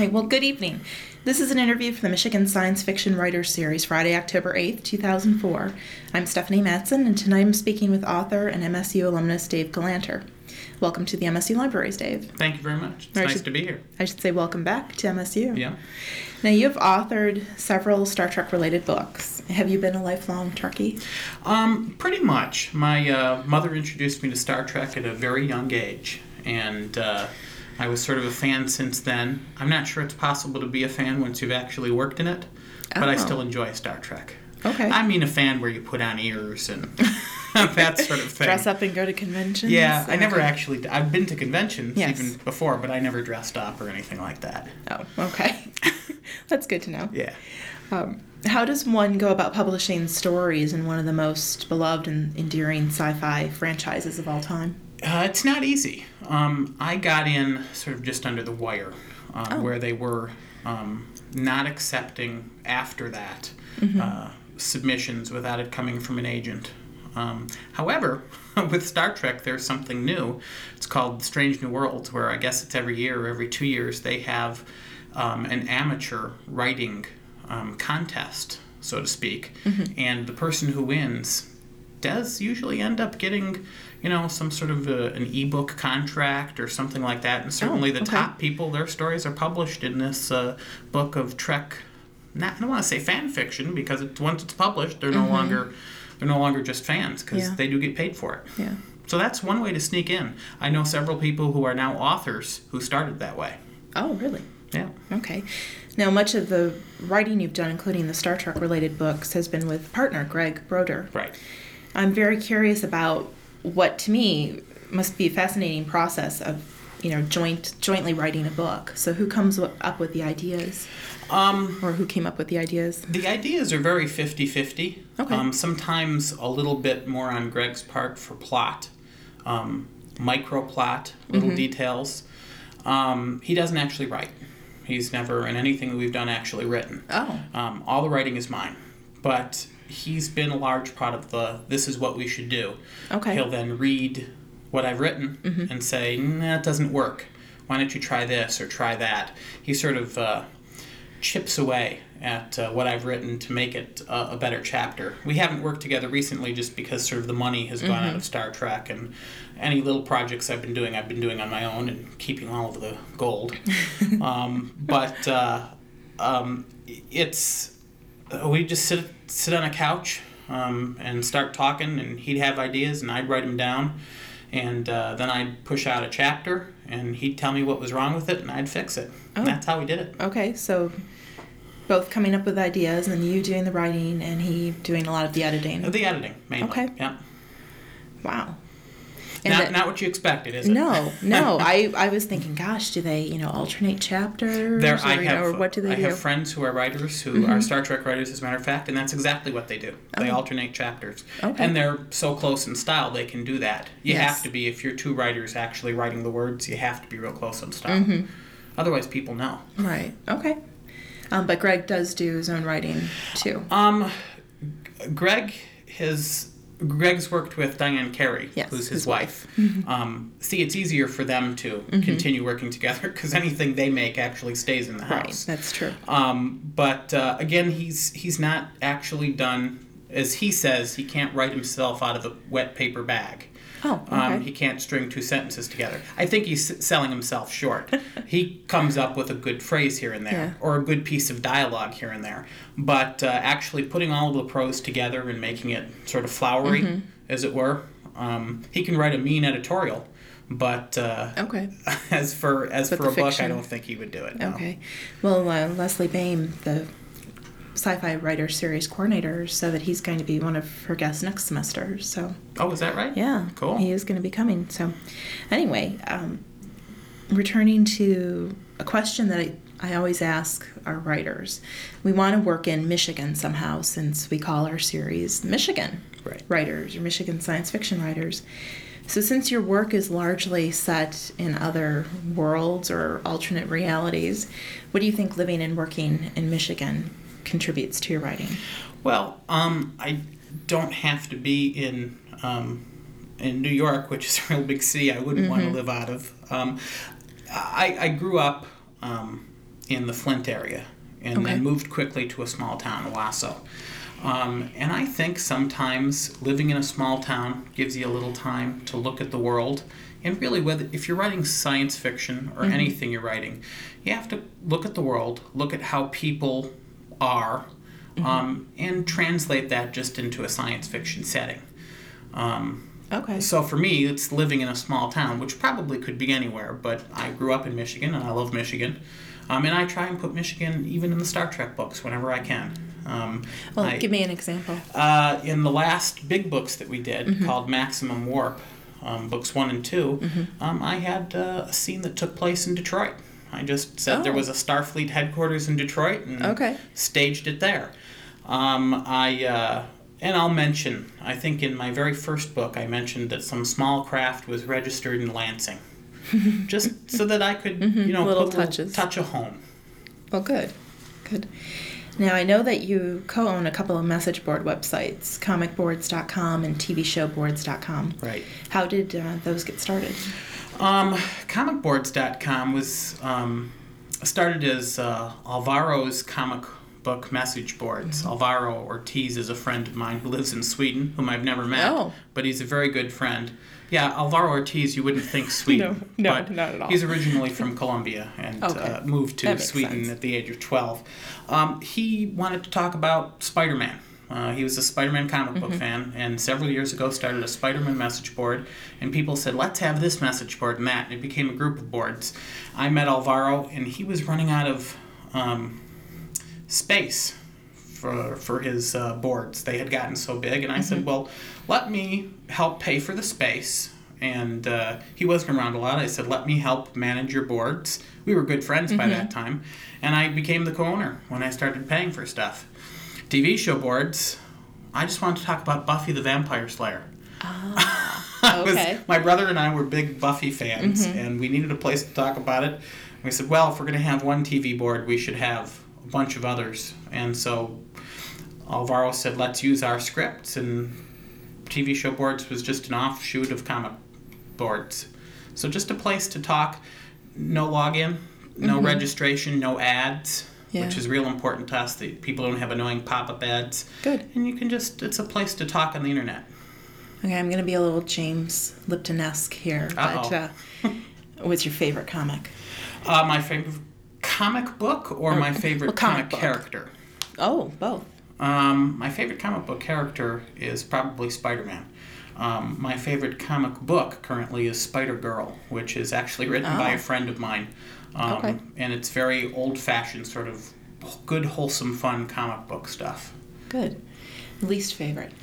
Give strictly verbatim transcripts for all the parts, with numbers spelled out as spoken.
Hey, well, good evening. This is an interview for the Michigan Science Fiction Writers Series, Friday, October eighth, two thousand four. I'm Stephanie Matson, and tonight I'm speaking with author and M S U alumnus Dave Galanter. Welcome to the M S U Libraries, Dave. Thank you very much. It's Or I nice should- to be here. I should say welcome back to M S U. Yeah. Now, you've authored several Star Trek-related books. Have you been a lifelong Trekkie? Um, pretty much. My uh, mother introduced me to Star Trek at a very young age, and uh, I was sort of a fan since then. I'm not sure it's possible to be a fan once you've actually worked in it, but I Oh. still enjoy Star Trek. Okay. I mean a fan where you put on ears and that sort of thing. Dress up and go to conventions? Yeah, I Okay. never actually... I've been to conventions Yes. even before, but I never dressed up or anything like that. Oh, okay. That's good to know. Yeah. Um, how does one go about publishing stories in one of the most beloved and endearing sci-fi franchises of all time? Uh, it's not easy. Um, I got in sort of just under the wire, um, Oh. where they were um, not accepting after that Mm-hmm. uh, submissions without it coming from an agent. Um, however, with Star Trek, there's something new. It's called Strange New Worlds, where I guess it's every year or every two years they have um, an amateur writing um, contest, so to speak, Mm-hmm. and the person who wins does usually end up getting, you know, some sort of a, an ebook contract or something like that. And certainly Oh, the okay. top people, their stories are published in this uh, book of Trek. Not, I don't want to say fan fiction, because it's, once it's published, they're no Mhm. longer they're no longer just fans, because Yeah. they do get paid for it. Yeah. So that's one way to sneak in. I know several people who are now authors who started that way. Oh, really? Yeah. Okay. Now, much of the writing you've done, including the Star Trek-related books, has been with partner Greg Broder. Right. I'm very curious about what, to me, must be a fascinating process of, you know, joint jointly writing a book. So who comes up with the ideas? Um, Or who came up with the ideas? The ideas are very fifty-fifty. Okay. Um, sometimes a little bit more on Greg's part for plot, um, micro plot, little Mhm. details. Um, he doesn't actually write. He's never, in anything that we've done, actually written. Oh. Um, all the writing is mine. But he's been a large part of the, this is what we should do. Okay. He'll then read what I've written Mhm. and say, nah, it doesn't work. Why don't you try this or try that? He sort of uh, chips away at uh, what I've written to make it uh, a better chapter. We haven't worked together recently just because sort of the money has gone out Mhm. of Star Trek, and any little projects I've been doing, I've been doing on my own and keeping all of the gold. um, but uh, um, it's, uh, we just sit, sit on a couch um, and start talking, and he'd have ideas and I'd write them down. And uh, then I'd push out a chapter, and he'd tell me what was wrong with it, and I'd fix it. Oh. And that's how we did it. Okay, so both coming up with ideas, and you doing the writing, and he doing a lot of the editing. The editing, mainly. Okay. Yeah. Wow. And Not, the- not what you expected, is it? No, no. I, I was thinking, gosh, do they, you know, alternate chapters? There, or, I you have, know, or what do they I do? have friends who are writers who Mhm. are Star Trek writers, as a matter of fact, and that's exactly what they do. They Oh. alternate chapters. Okay. And they're so close in style, they can do that. You Yes. have to be, if you're two writers actually writing the words, you have to be real close in style. Mhm. Otherwise, people know. Right. Okay. Um, but Greg does do his own writing too. Um, Greg has... Greg's worked with Diane Carey, Yes, who's his, his wife. Mhm. Um, see, it's easier for them to Mhm. continue working together because anything they make actually stays in the Right. house. That's true. Um, but uh, again, he's he's not actually done, as he says, he can't write himself out of a wet paper bag. Oh. Okay. Um, he can't string two sentences together. I think he's s- selling himself short. He comes up with a good phrase here and there, Yeah. or a good piece of dialogue here and there. But uh, actually putting all of the prose together and making it sort of flowery, Mhm. as it were, um, he can write a mean editorial. But uh, Okay. as for as But for the a book, I fiction- don't think he would do it. no. Okay. Well, uh, Leslie Bain, the sci-fi writer series coordinator, said that he's going to be one of her guests next semester. So Oh, is that right? yeah, Cool. he is going to be coming. So anyway, um, returning to a question that I, I always ask our writers, we want to work in Michigan somehow, since we call our series Michigan Right. writers or Michigan science fiction writers. So since your work is largely set in other worlds or alternate realities, what do you think living and working in Michigan contributes to your writing? Well, um, I don't have to be in um, in New York, which is a real big city I wouldn't want to Mhm. live out of. Um, I, I grew up um, in the Flint area, and Okay. then moved quickly to a small town, Owasso. Um, and I think sometimes living in a small town gives you a little time to look at the world. And really, whether if you're writing science fiction or Mhm. anything you're writing, you have to look at the world, look at how people are, Mhm. um, and translate that just into a science fiction setting. Um, Okay. so for me, it's living in a small town, which probably could be anywhere, but I grew up in Michigan, and I love Michigan. Um, and I try and put Michigan even in the Star Trek books whenever I can. Um, Well, I, give me an example. uh, in the last big books that we did, Mhm. called Maximum Warp, um, books one and two, Mhm. um, I had uh, a scene that took place in Detroit. I just said there Oh. was a Starfleet headquarters in Detroit and Okay. staged it there. Um, I uh, and I'll mention, I think in my very first book, I mentioned that some small craft was registered in Lansing, just so that I could, Mhm. you know, Little put a little touches. touch of home. Well, good. Good. Now, I know that you co-own a couple of message board websites, comic boards dot com and T V show boards dot com. Right. How did uh, those get started? Um, comic boards dot com was um, started as uh, Alvaro's comic book message boards. Mm-hmm. Alvaro Ortiz is a friend of mine who lives in Sweden, whom I've never met, Oh. but he's a very good friend. Yeah, Alvaro Ortiz, you wouldn't think Sweden. No, no, but not at all. He's originally from Colombia and Okay. uh, moved to That makes Sweden sense. at the age of twelve. Um, he wanted to talk about Spider-Man. Uh, he was a Spider-Man comic book Mm-hmm. fan, and several years ago started a Spider-Man message board, and people said, let's have this message board and that, and it became a group of boards. I met Alvaro, and he was running out of um, space for, for his uh, boards. They had gotten so big, and I said, well, let me help pay for the space. And uh, he wasn't around a lot. I said, let me help manage your boards. We were good friends by that time, and I became the co-owner when I started paying for stuff. T V show boards, I just wanted to talk about Buffy the Vampire Slayer. Ah, I was- okay. my brother and I were big Buffy fans, and we needed a place to talk about it. We said, well, if we're going to have one T V board, we should have a bunch of others. And so Alvaro said, let's use our scripts, and T V show boards was just an offshoot of comic boards. So just a place to talk, no login, no Mhm. registration, no ads. Yeah. Which is real important to us, that people don't have annoying pop-up ads. Good. And you can just, it's a place to talk on the internet. Okay, I'm going to be a little James Lipton-esque here. But, Uh-oh. uh, what's your favorite comic? Uh, my favorite comic book or Or- my favorite well, comic comic book. character? Oh, both. Um, my favorite comic book character is probably Spider-Man. Um, my favorite comic book currently is Spider-Girl, which is actually written by Oh. a friend of mine. Um, Okay. And it's very old-fashioned, sort of good, wholesome, fun comic book stuff. Good. Least favorite?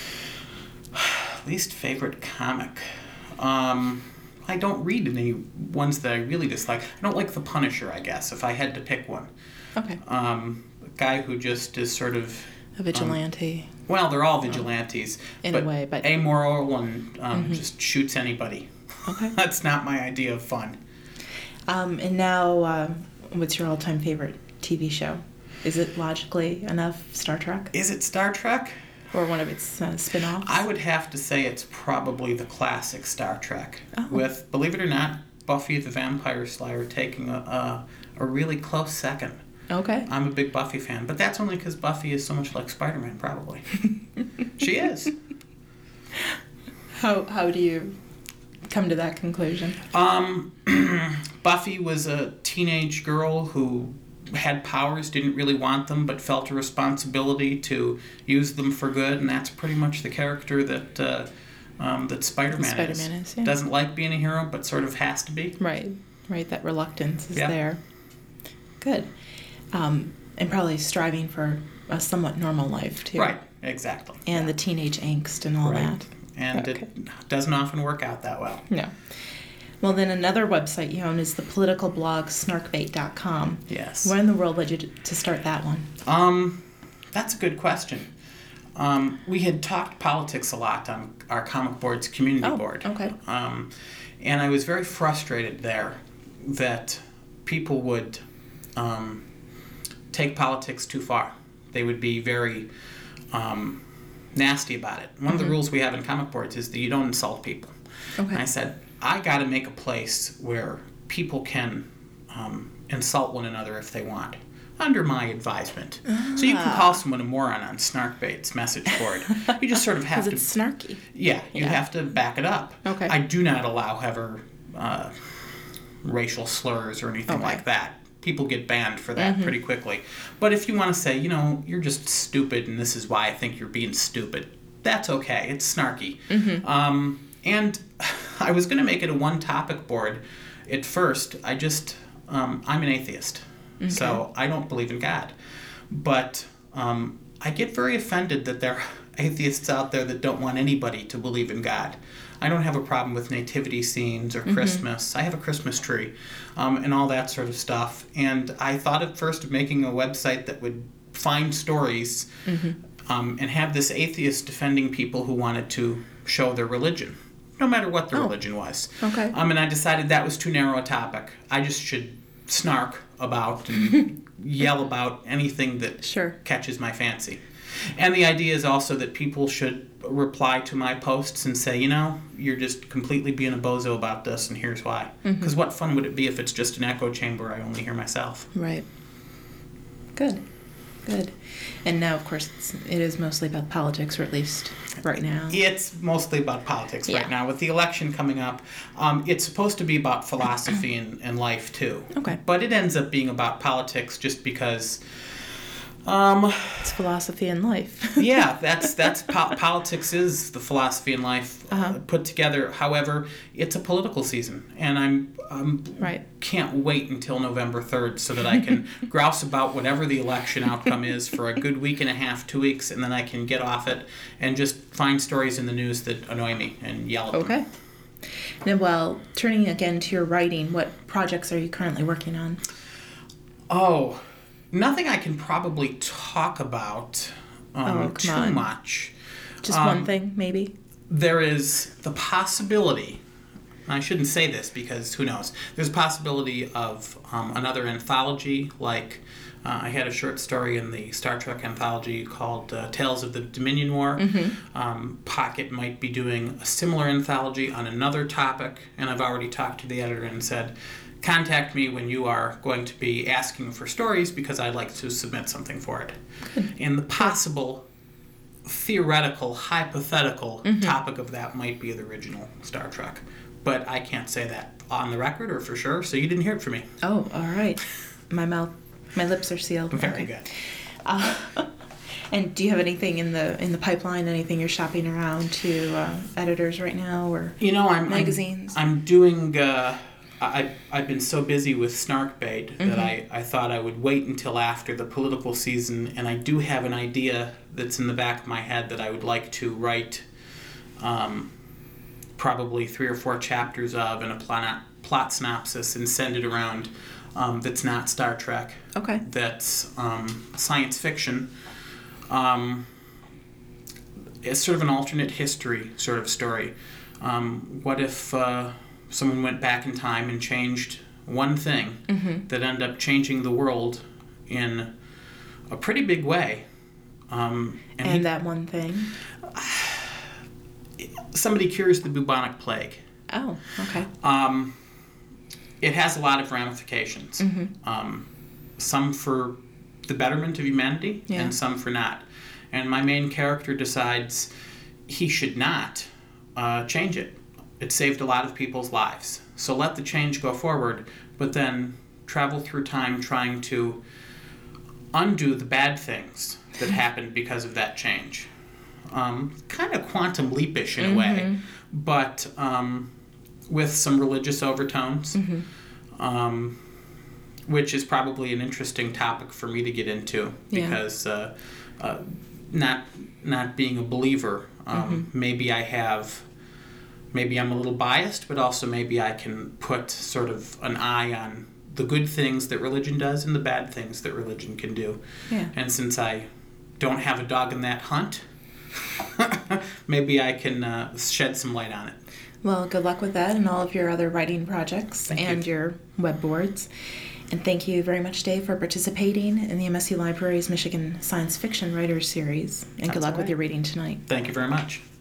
Least favorite comic. Um, I don't read any ones that I really dislike. I don't like The Punisher, I guess, if I had to pick one. Okay. Um, a guy who just is sort of... A vigilante. Well, they're all vigilantes. In a way, but- amoral and um, just shoots anybody. Okay. That's not my idea of fun. Um, and now, uh, what's your all-time favorite T V show? Is it logically enough Star Trek? Is it Star Trek? Or one of its uh, spin-offs? I would have to say it's probably the classic Star Trek. Oh. With, believe it or not, Buffy the Vampire Slayer taking a, a, a really close second. Okay. I'm a big Buffy fan, but that's only because Buffy is so much like Spider-Man, probably. She is. How, how do you come to that conclusion? Um, Buffy was a teenage girl who had powers, didn't really want them, but felt a responsibility to use them for good, and that's pretty much the character that uh, um, that Spider-Man, Spider-Man is, yeah. Doesn't like being a hero, but sort of has to be. Right. Right. That reluctance is Yeah. there. Good. Um, and probably striving for a somewhat normal life, too. Right, exactly. And Yeah. the teenage angst and all Right. that. And Okay. it doesn't often work out that well. No. Well, then another website you own is the political blog snarkbait dot com. Yes. What in the world led you to to start that one? Um, that's a good question. Um, we had talked politics a lot on our comic board's community Oh, board. okay. Um, and I was very frustrated there that people would um, take politics too far. They would be very um, nasty about it. One of the rules we have in comic boards is that you don't insult people. Okay. And I said, I got to make a place where people can um, insult one another if they want, under my advisement. Ah. So you can call someone a moron on Snarkbait's message board. You just sort of have to... Because it's snarky. Yeah, you yeah. have to back it up. Okay. I do not allow ever uh, racial slurs or anything okay. like that. People get banned for that mm-hmm. pretty quickly. But if you want to say, you know, you're just stupid and this is why I think you're being stupid, that's okay. It's snarky. Mm-hmm. Um, and I was going to make it a one-topic board at first. I just... Um, I'm an atheist. Okay. So I don't believe in God. But um, I get very offended that there are atheists out there that don't want anybody to believe in God. I don't have a problem with nativity scenes or Christmas. Mm-hmm. I have a Christmas tree um, and all that sort of stuff. And I thought at first of making a website that would find stories mm-hmm. um, and have this atheist defending people who wanted to show their religion, no matter what their oh. religion was. Okay. Um, and I decided that was too narrow a topic. I just should snark about and yell about anything that sure. catches my fancy. And the idea is also that people should reply to my posts and say, you know, you're just completely being a bozo about this, and here's why. Because mm-hmm. what fun would it be if it's just an echo chamber I only hear myself? Right. Good. Good. And now, of course, it's, it is mostly about politics, or at least right now. It's mostly about politics yeah. right now. With the election coming up, um, it's supposed to be about philosophy and, and life, too. Okay. But it ends up being about politics just because... Um, it's philosophy and life. yeah, that's that's po- politics is the philosophy and life uh, uh-huh. put together. However, it's a political season, and I'm um right. can't wait until November third so that I can grouse about whatever the election outcome is for a good week and a half, two weeks, and then I can get off it and just find stories in the news that annoy me and yell at okay. them. Okay. Now, well, turning again to your writing, what projects are you currently working on? Oh. Nothing I can probably talk about um, oh, too on. much. Just um, one thing, maybe? There is the possibility, I shouldn't say this because who knows, there's a possibility of um, another anthology, like uh, I had a short story in the Star Trek anthology called uh, Tales of the Dominion War. Mm-hmm. Um, Pocket might be doing a similar anthology on another topic, and I've already talked to the editor and said, contact me when you are going to be asking for stories because I'd like to submit something for it. Good. And the possible, theoretical, hypothetical mm-hmm. topic of that might be the original Star Trek. But I can't say that on the record or for sure, so you didn't hear it from me. Oh, all right. My mouth, my lips are sealed. Very okay. good. Uh, and do you have anything in the in the pipeline, anything you're shopping around to uh, editors right now or you know, I'm, magazines? I'm, I'm doing... Uh, I, I've been so busy with Snarkbait mm-hmm. that I, I thought I would wait until after the political season, and I do have an idea that's in the back of my head that I would like to write um, probably three or four chapters of and a plot, plot synopsis and send it around um, that's not Star Trek. Okay. That's um, science fiction. Um, it's sort of an alternate history sort of story. Um, what if... Uh, someone went back in time and changed one thing mm-hmm. that ended up changing the world in a pretty big way. Um, and and he, that one thing? Somebody cures the bubonic plague. Oh, okay. Um, it has a lot of ramifications. Mm-hmm. Um, some for the betterment of humanity yeah. and some for not. And my main character decides he should not uh, change it. It saved a lot of people's lives. So let the change go forward, but then travel through time trying to undo the bad things that happened because of that change. Um, kind of quantum leapish in a mm-hmm. way, but um, with some religious overtones, mm-hmm. um, which is probably an interesting topic for me to get into because yeah. uh, uh, not not being a believer, um, mm-hmm. maybe I have... Maybe I'm a little biased, but also maybe I can put sort of an eye on the good things that religion does and the bad things that religion can do. Yeah. And since I don't have a dog in that hunt, maybe I can uh, shed some light on it. Well, good luck with that and all of your other writing projects Thank and you. your web boards. And thank you very much, Dave, for participating in the M S U Library's Michigan Science Fiction Writers Series. And That's good luck all with right. your reading tonight. Thank you very much.